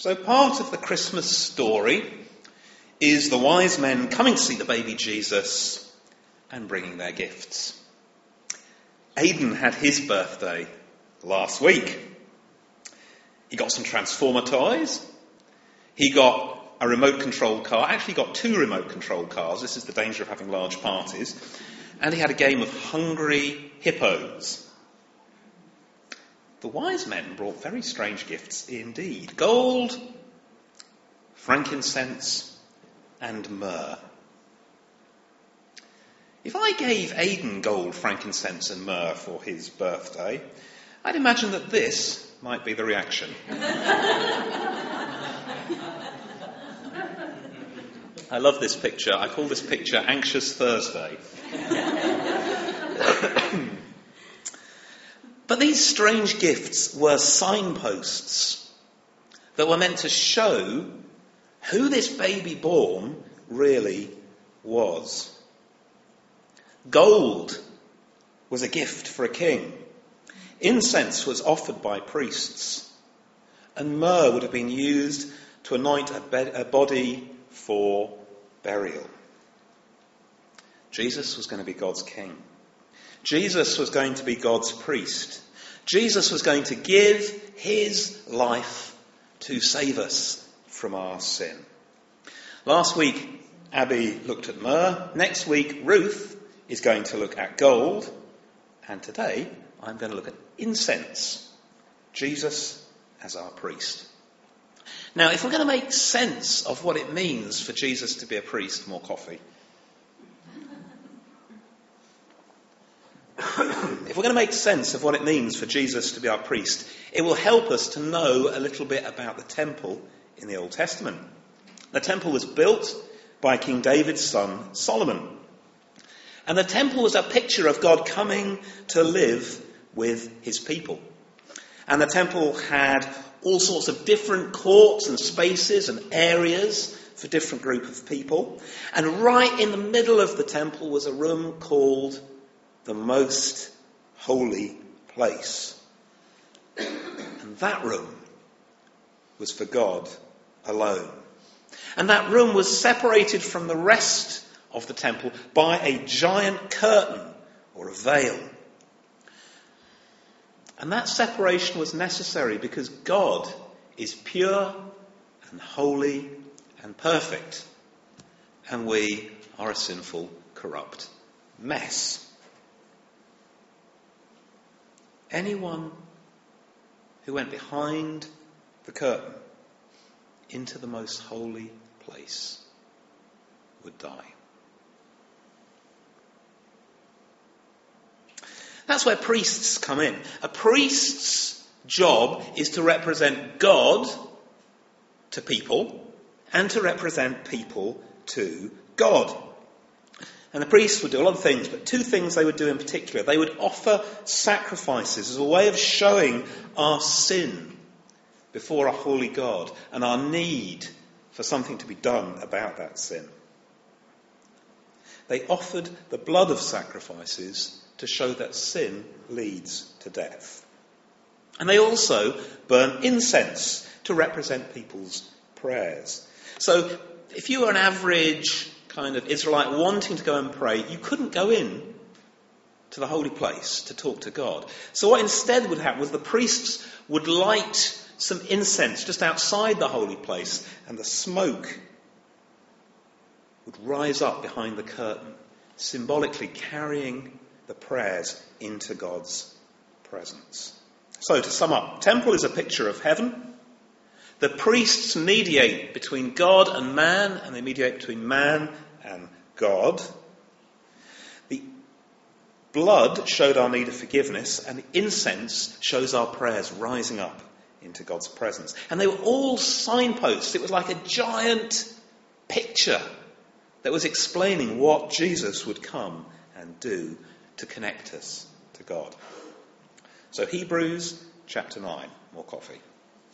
So part of the Christmas story is the wise men coming to see the baby Jesus and bringing their gifts. Aidan had his birthday last week. He got some Transformer toys. He got a remote-controlled car. Actually got 2 remote-controlled cars. This is the danger of having large parties. And he had a game of Hungry Hippos. The wise men brought very strange gifts indeed. Gold, frankincense, and myrrh. If I gave Aidan gold, frankincense, and myrrh for his birthday, I'd imagine that this might be the reaction. I love this picture. I call this picture Anxious Thursday. But these strange gifts were signposts that were meant to show who this baby born really was. Gold was a gift for a king. Incense was offered by priests. And myrrh would have been used to anoint a body for burial. Jesus was going to be God's king. Jesus was going to be God's priest. Jesus was going to give his life to save us from our sin. Last week, Abby looked at myrrh. Next week, Ruth is going to look at gold. And today, I'm going to look at incense. Jesus as our priest. Now, if we're going to make sense of what it means for Jesus to be a priest, more coffee. If we're going to make sense of what it means for Jesus to be our priest, it will help us to know a little bit about the temple in the Old Testament. The temple was built by King David's son, Solomon. And the temple was a picture of God coming to live with his people. And the temple had all sorts of different courts and spaces and areas for different group of people. And right in the middle of the temple was a room called the Most Holy Place. And that room was for God alone. And that room was separated from the rest of the temple by a giant curtain or a veil. And that separation was necessary because God is pure and holy and perfect. And we are a sinful, corrupt mess. Anyone who went behind the curtain into the most holy place would die. That's where priests come in. A priest's job is to represent God to people and to represent people to God. And the priests would do a lot of things, but 2 things they would do in particular. They would offer sacrifices as a way of showing our sin before a holy God and our need for something to be done about that sin. They offered the blood of sacrifices to show that sin leads to death. And they also burn incense to represent people's prayers. So if you were an average kind of Israelite wanting to go and pray, you couldn't go in to the holy place to talk to God. So what instead would happen was the priests would light some incense just outside the holy place, and the smoke would rise up behind the curtain, symbolically carrying the prayers into God's presence. So to sum up, temple is a picture of heaven. The priests mediate between God and man, and they mediate between man and God. The blood showed our need of forgiveness, and the incense shows our prayers rising up into God's presence. And they were all signposts. It was like a giant picture that was explaining what Jesus would come and do to connect us to God. So Hebrews chapter 9, more coffee.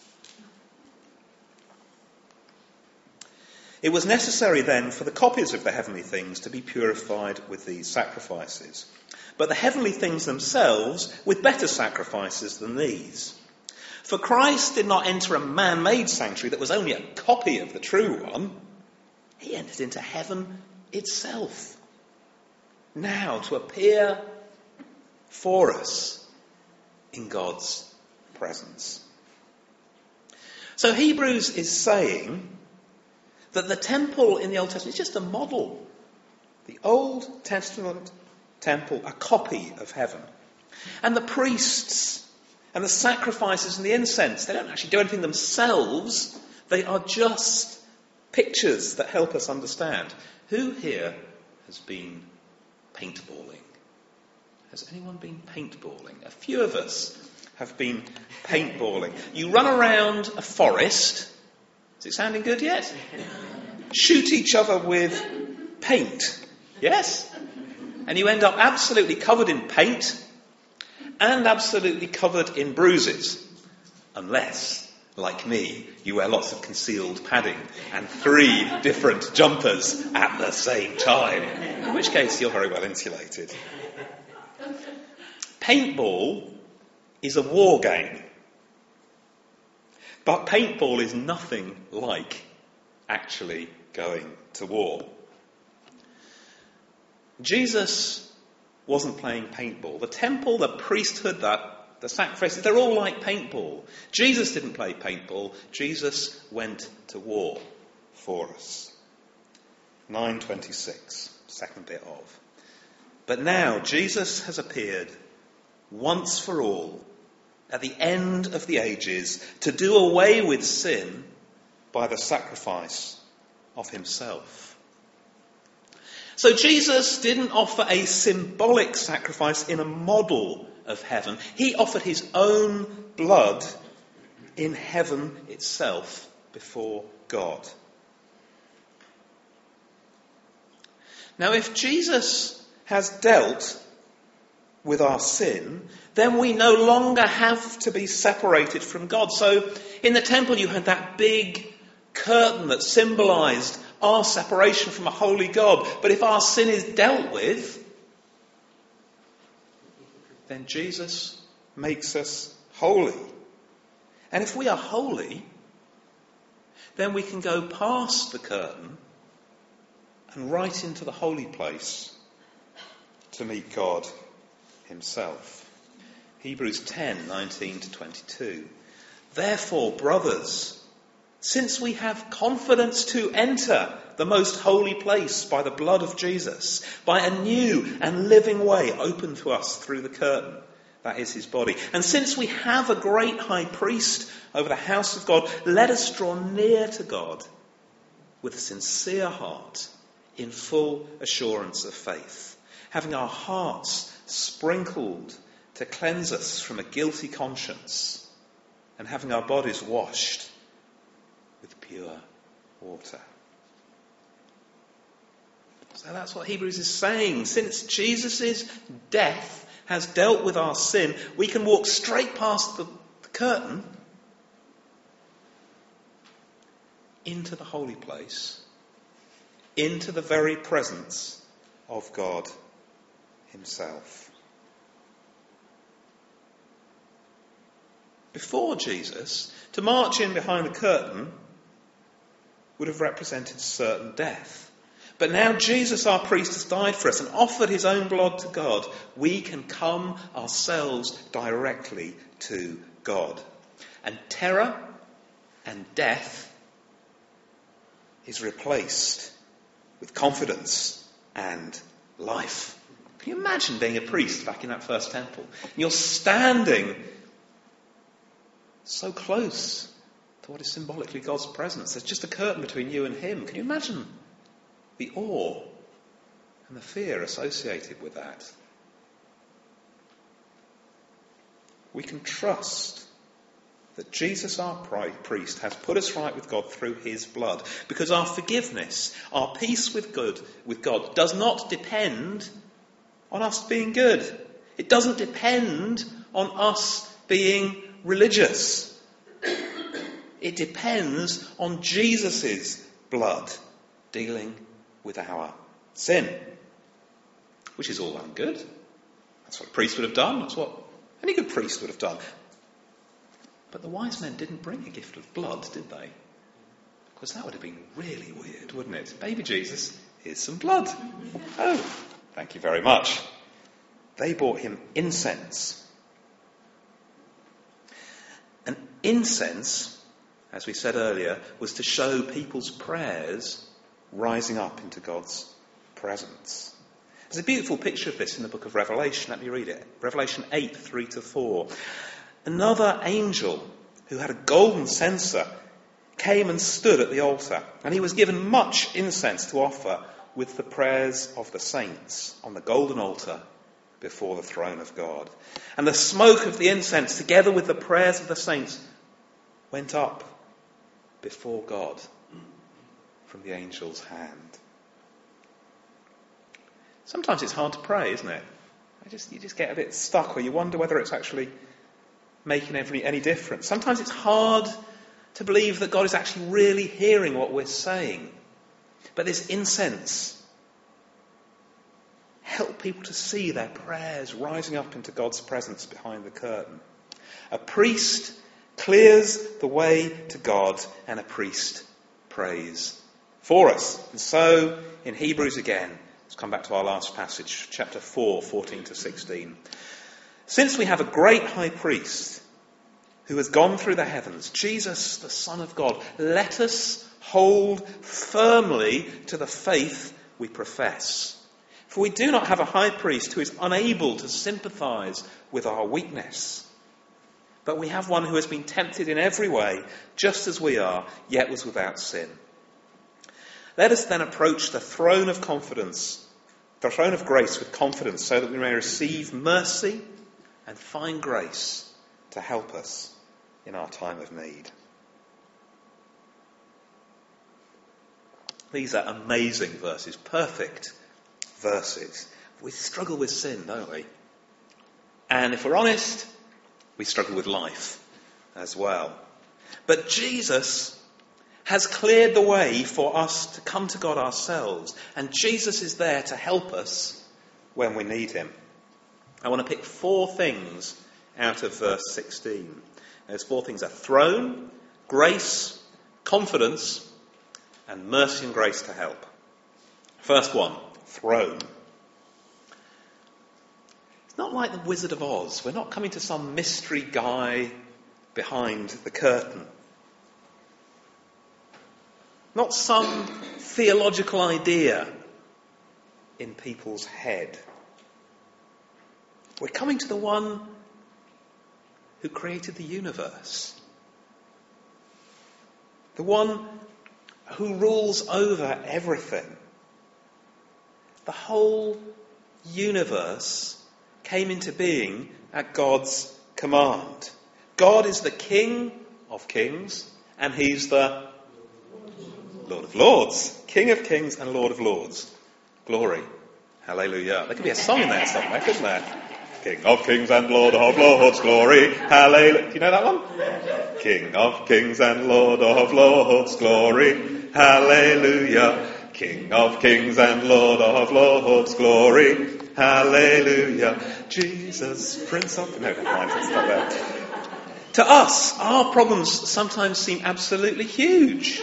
It was necessary then for the copies of the heavenly things to be purified with these sacrifices, but the heavenly things themselves with better sacrifices than these. For Christ did not enter a man-made sanctuary that was only a copy of the true one. He entered into heaven itself, now to appear for us in God's presence. So Hebrews is saying that the temple in the Old Testament is just a model. The Old Testament temple, a copy of heaven. And the priests and the sacrifices and the incense, they don't actually do anything themselves. They are just pictures that help us understand. Who here has been paintballing? Has anyone been paintballing? A few of us have been paintballing. You run around a forest. Is it sounding good yet? Shoot each other with paint. Yes? And you end up absolutely covered in paint and absolutely covered in bruises. Unless, like me, you wear lots of concealed padding and 3 different jumpers at the same time. In which case you're very well insulated. Paintball is a war game. But paintball is nothing like actually going to war. Jesus wasn't playing paintball. The temple, the priesthood, the sacrifices, they're all like paintball. Jesus didn't play paintball. Jesus went to war for us. 9:26, second bit of. But now Jesus has appeared once for all at the end of the ages to do away with sin by the sacrifice of himself. So Jesus didn't offer a symbolic sacrifice in a model of heaven. He offered his own blood in heaven itself before God. Now, if Jesus has dealt with our sin, then we no longer have to be separated from God. So in the temple you had that big curtain that symbolised our separation from a holy God. But if our sin is dealt with, then Jesus makes us holy. And if we are holy, then we can go past the curtain and right into the holy place to meet God himself. Hebrews 10:19-22. Therefore, brothers, since we have confidence to enter the most holy place by the blood of Jesus, by a new and living way opened to us through the curtain, that is his body. And since we have a great high priest over the house of God, let us draw near to God with a sincere heart, in full assurance of faith, having our hearts sprinkled to cleanse us from a guilty conscience, and having our bodies washed with pure water. So that's what Hebrews is saying. Since Jesus' death has dealt with our sin, we can walk straight past the curtain into the holy place, into the very presence of God himself. Before Jesus, to march in behind the curtain would have represented certain death. But now Jesus, our priest, has died for us and offered his own blood to God. We can come ourselves directly to God. And terror and death is replaced with confidence and life. Can you imagine being a priest back in that first temple? And you're standing so close to what is symbolically God's presence. There's just a curtain between you and him. Can you imagine the awe and the fear associated with that? We can trust that Jesus, our priest, has put us right with God through his blood, because our forgiveness, our peace with God, does not depend on us being good. It doesn't depend on us being religious. It depends on Jesus' blood dealing with our sin, which is all well and good. That's what a priest would have done. That's what any good priest would have done. But the wise men didn't bring a gift of blood, did they? Because that would have been really weird, wouldn't it? Baby Jesus, here's some blood. Oh, thank you very much. They brought him incense. And incense, as we said earlier, was to show people's prayers rising up into God's presence. There's a beautiful picture of this in the book of Revelation. Let me read it. Revelation 8, 3-4. Another angel who had a golden censer came and stood at the altar, and he was given much incense to offer with the prayers of the saints on the golden altar before the throne of God. And the smoke of the incense, together with the prayers of the saints, went up before God from the angel's hand. Sometimes it's hard to pray, isn't it? You just get a bit stuck, or you wonder whether it's actually making any difference. Sometimes it's hard to believe that God is actually really hearing what we're saying. But this incense help people to see their prayers rising up into God's presence behind the curtain. A priest clears the way to God, and a priest prays for us. And so, in Hebrews again, let's come back to our last passage, chapter 4, 14-16. Since we have a great high priest who has gone through the heavens, Jesus, the Son of God, let us hold firmly to the faith we profess. For we do not have a high priest who is unable to sympathize with our weakness, but we have one who has been tempted in every way, just as we are, yet was without sin. Let us then approach the throne of confidence, the throne of grace with confidence, so that we may receive mercy and find grace to help us in our time of need. These are amazing verses, perfect verses. We struggle with sin, don't we? And if we're honest, we struggle with life as well. But Jesus has cleared the way for us to come to God ourselves, and Jesus is there to help us when we need him. I want to pick 4 things out of verse 16. Those 4 things are throne, grace, confidence, and mercy and grace to help. First one, throne. It's not like the Wizard of Oz. We're not coming to some mystery guy behind the curtain. Not some theological idea in people's head. We're coming to the one who created the universe. The one who rules over everything. The whole universe came into being at God's command. God is the King of kings, and he's the Lord of lords. King of kings and Lord of lords. Glory. Hallelujah. There could be a song in there somewhere, couldn't there? King of kings and Lord of lords, glory, hallelujah. Do you know that one? King of kings and Lord of lords, glory, hallelujah. King of kings and Lord of lords, glory, hallelujah. Jesus, Prince of... No, never mind, let's stop there. To us, our problems sometimes seem absolutely huge.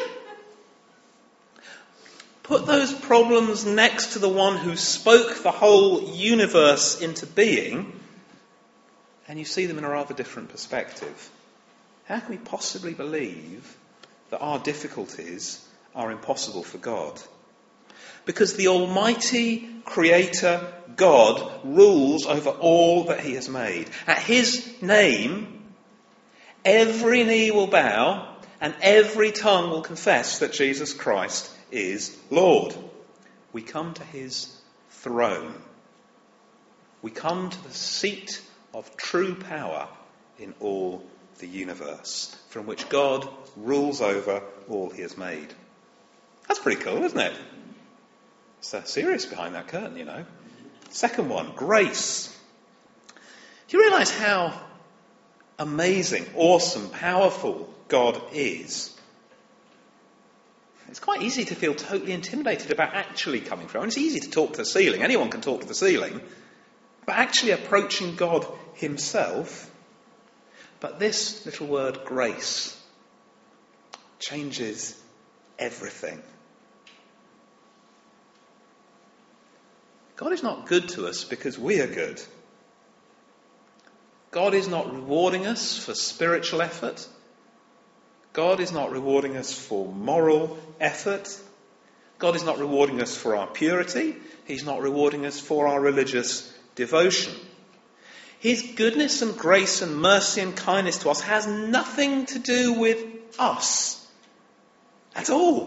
Put those problems next to the one who spoke the whole universe into being, and you see them in a rather different perspective. How can we possibly believe that our difficulties are impossible for God? Because the Almighty Creator God rules over all that he has made. At his name, every knee will bow and every tongue will confess that Jesus Christ is Lord. We come to his throne. We come to the seat of true power in all the universe, from which God rules over all he has made. That's pretty cool, isn't it? It's serious behind that curtain, you know. Second one, grace. Do you realise how amazing, awesome, powerful God is? It's quite easy to feel totally intimidated about actually coming through. And it's easy to talk to the ceiling. Anyone can talk to the ceiling. But actually approaching God himself. But this little word grace changes everything. God is not good to us because we are good. God is not rewarding us for spiritual effort. God is not rewarding us for moral effort. God is not rewarding us for our purity. He's not rewarding us for our religious devotion. His goodness and grace and mercy and kindness to us has nothing to do with us at all.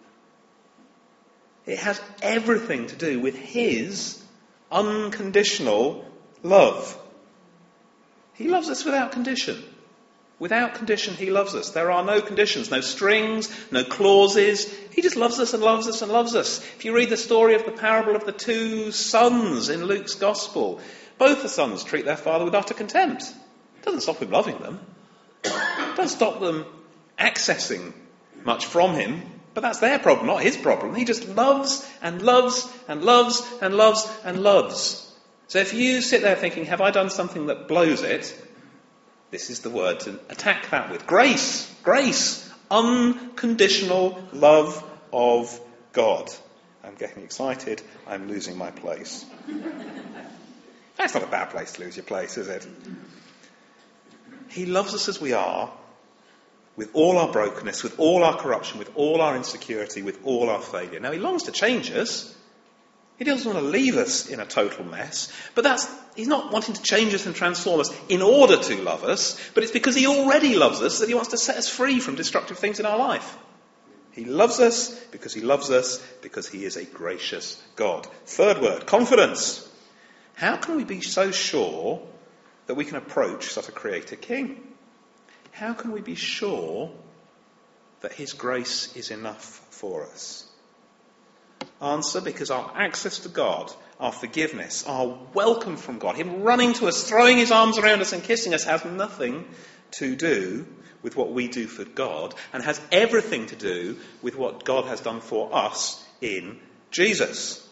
It has everything to do with his unconditional love. He loves us without condition. Without condition, he loves us. There are no conditions, no strings, no clauses. He just loves us and loves us and loves us. If you read the story of the parable of the two sons in Luke's Gospel, both the sons treat their father with utter contempt. It doesn't stop him loving them. It doesn't stop them accessing much from him. But that's their problem, not his problem. He just loves and loves and loves and loves and loves. So if you sit there thinking, have I done something that blows it? This is the word to attack that with. Grace. Grace. Unconditional love of God. I'm getting excited. I'm losing my place. That's not a bad place to lose your place, is it? He loves us as we are, with all our brokenness, with all our corruption, with all our insecurity, with all our failure. Now, he longs to change us. He doesn't want to leave us in a total mess. But he's not wanting to change us and transform us in order to love us, but it's because he already loves us that he wants to set us free from destructive things in our life. He loves us because he is a gracious God. Third word, confidence. How can we be so sure that we can approach such a creator king? How can we be sure that his grace is enough for us? Answer, because our access to God, our forgiveness, our welcome from God, him running to us, throwing his arms around us and kissing us, has nothing to do with what we do for God and has everything to do with what God has done for us in Jesus.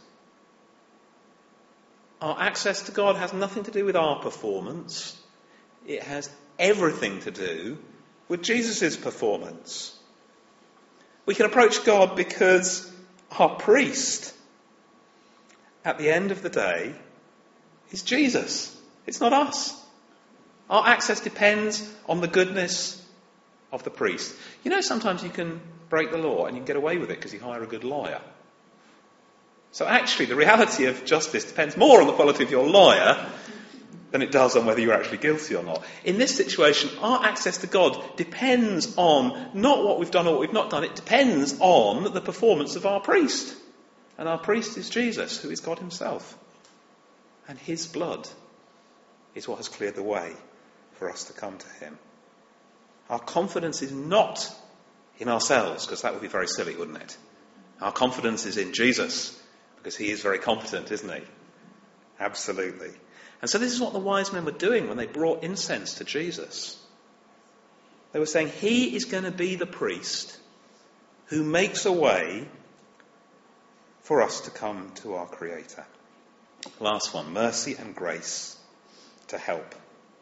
Our access to God has nothing to do with our performance. It has everything to do with Jesus' performance. We can approach God because our priest, at the end of the day, is Jesus. It's not us. Our access depends on the goodness of the priest. You know, sometimes you can break the law and you can get away with it because you hire a good lawyer. So actually, the reality of justice depends more on the quality of your lawyer than it does on whether you're actually guilty or not. In this situation, our access to God depends on not what we've done or what we've not done. It depends on the performance of our priest. And our priest is Jesus, who is God himself. And his blood is what has cleared the way for us to come to him. Our confidence is not in ourselves, because that would be very silly, wouldn't it? Our confidence is in Jesus, because he is very competent, isn't he? Absolutely. And so this is what the wise men were doing when they brought incense to Jesus. They were saying, he is going to be the priest who makes a way for us to come to our Creator. Last one, mercy and grace to help.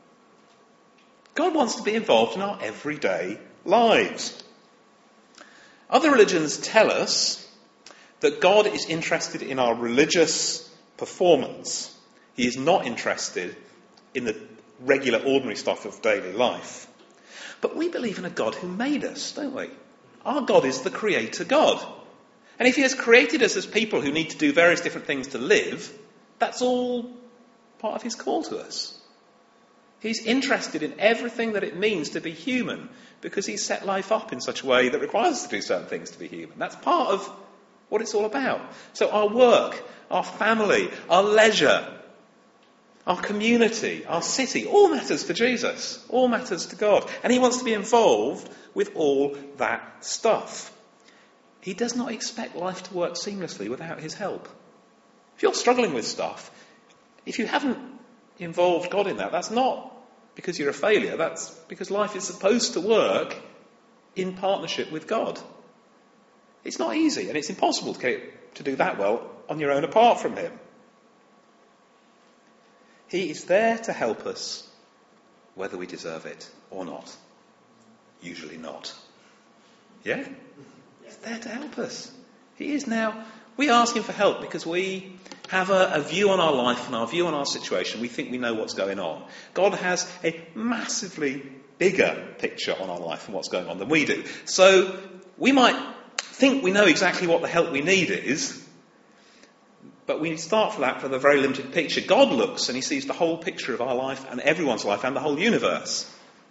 God wants to be involved in our everyday lives. Other religions tell us that God is interested in our religious performance. He is not interested in the regular, ordinary stuff of daily life. But we believe in a God who made us, don't we? Our God is the creator God. And if he has created us as people who need to do various different things to live, that's all part of his call to us. He's interested in everything that it means to be human, because he's set life up in such a way that requires us to do certain things to be human. That's part of what it's all about. So our work, our family, our leisure, our community, our city, all matters for Jesus, all matters to God. And he wants to be involved with all that stuff. He does not expect life to work seamlessly without his help. If you're struggling with stuff, if you haven't involved God in that, that's not because you're a failure, that's because life is supposed to work in partnership with God. It's not easy, and it's impossible to do that well on your own apart from him. He is there to help us whether we deserve it or not. Usually not. Yeah? He's there to help us. He is now. We ask him for help because we have a view on our life and our view on our situation. We think we know what's going on. God has a massively bigger picture on our life and what's going on than we do. So we might think we know exactly what the help we need is, but we start for the very limited picture. God looks and he sees the whole picture of our life and everyone's life and the whole universe.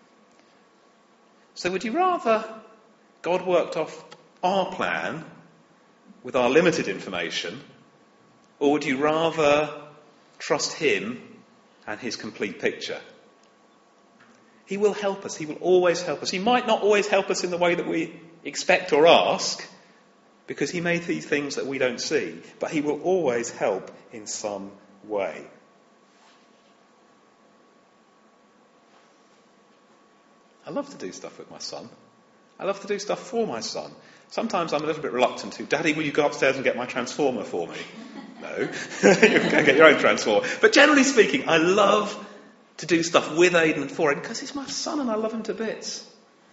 So would you rather God worked off our plan with our limited information, or would you rather trust him and his complete picture? He will help us. He will always help us. He might not always help us in the way that we expect or ask, because he made these things that we don't see, but he will always help in some way. I love to do stuff with my son. I love to do stuff for my son. Sometimes I'm a little bit reluctant to. Daddy, will you go upstairs and get my transformer for me? No. You can go and get your own transformer. But generally speaking, I love to do stuff with Aidan and for Aidan because he's my son and I love him to bits.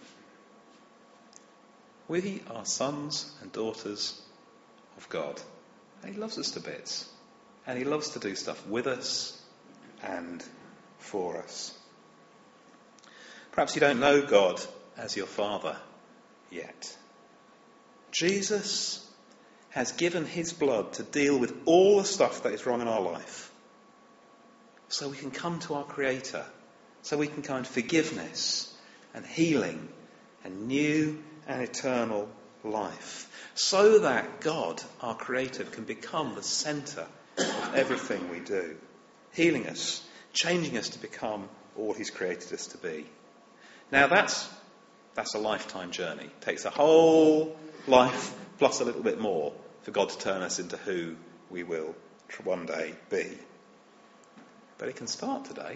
We are sons and daughters of God. And he loves us to bits. And he loves to do stuff with us and for us. Perhaps you don't know God as your Father yet. Jesus has given his blood to deal with all the stuff that is wrong in our life. So we can come to our Creator. So we can find forgiveness and healing and new and eternal life. So that God, our Creator, can become the centre of everything we do. Healing us, changing us to become all he's created us to be. Now that's a lifetime journey. It takes a whole life plus a little bit more for God to turn us into who we will one day be. But it can start today.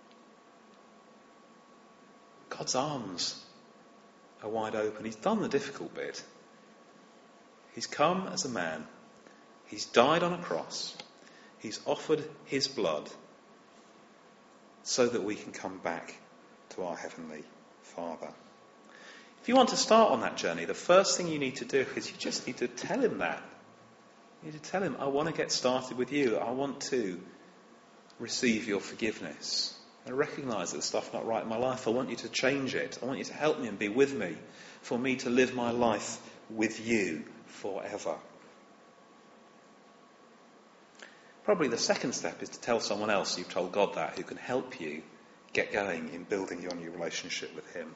God's arms are wide open. He's done the difficult bit. He's come as a man. He's died on a cross. He's offered his blood so that we can come back to our Heavenly Father. If you want to start on that journey, the first thing you need to do is you just need to tell him that. You need to tell him, I want to get started with you. I want to receive your forgiveness. I recognise that there's stuff not right in my life. I want you to change it. I want you to help me and be with me for me to live my life with you forever. Probably the second step is to tell someone else you've told God that, who can help you get going in building your new relationship with him.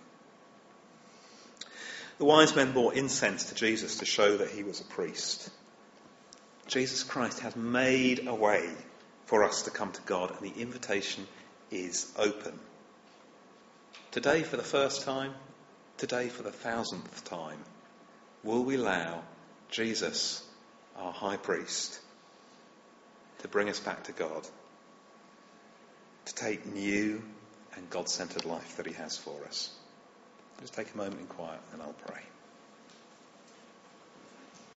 The wise men brought incense to Jesus to show that he was a priest. Jesus Christ has made a way for us to come to God, and the invitation is open. Today, for the first time, today for the 1000th time, will we allow Jesus, our high priest, to bring us back to God, to take new and God-centred life that he has for us? Let's take a moment in quiet and I'll pray.